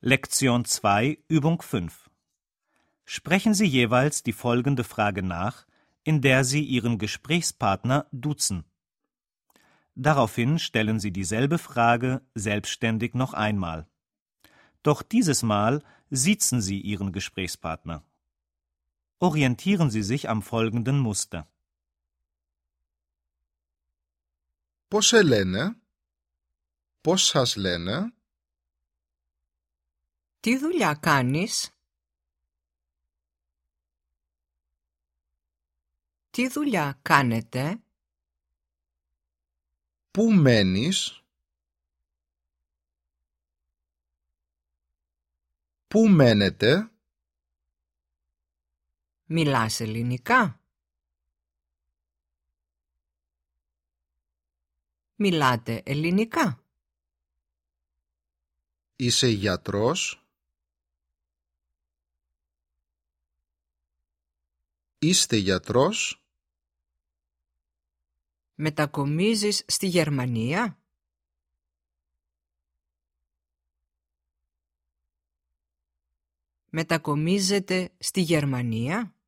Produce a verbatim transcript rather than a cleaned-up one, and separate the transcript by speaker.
Speaker 1: Lektion zwei, Übung fünf. Sprechen Sie jeweils die folgende Frage nach, in der Sie Ihren Gesprächspartner duzen. Daraufhin stellen Sie dieselbe Frage selbstständig noch einmal. Doch dieses Mal siezen Sie Ihren Gesprächspartner. Orientieren Sie sich am folgenden Muster.
Speaker 2: Πώς σε λένε? Πώς σας λένε?
Speaker 3: Τι δουλειά κάνεις? Τι δουλειά κάνετε?
Speaker 2: Πού μένεις? Πού μένετε?
Speaker 3: Μιλάς ελληνικά? Μιλάτε ελληνικά?
Speaker 2: Είσαι γιατρός? Είστε γιατρός?
Speaker 3: Μετακομίζεις στη Γερμανία? Μετακομίζετε στη Γερμανία?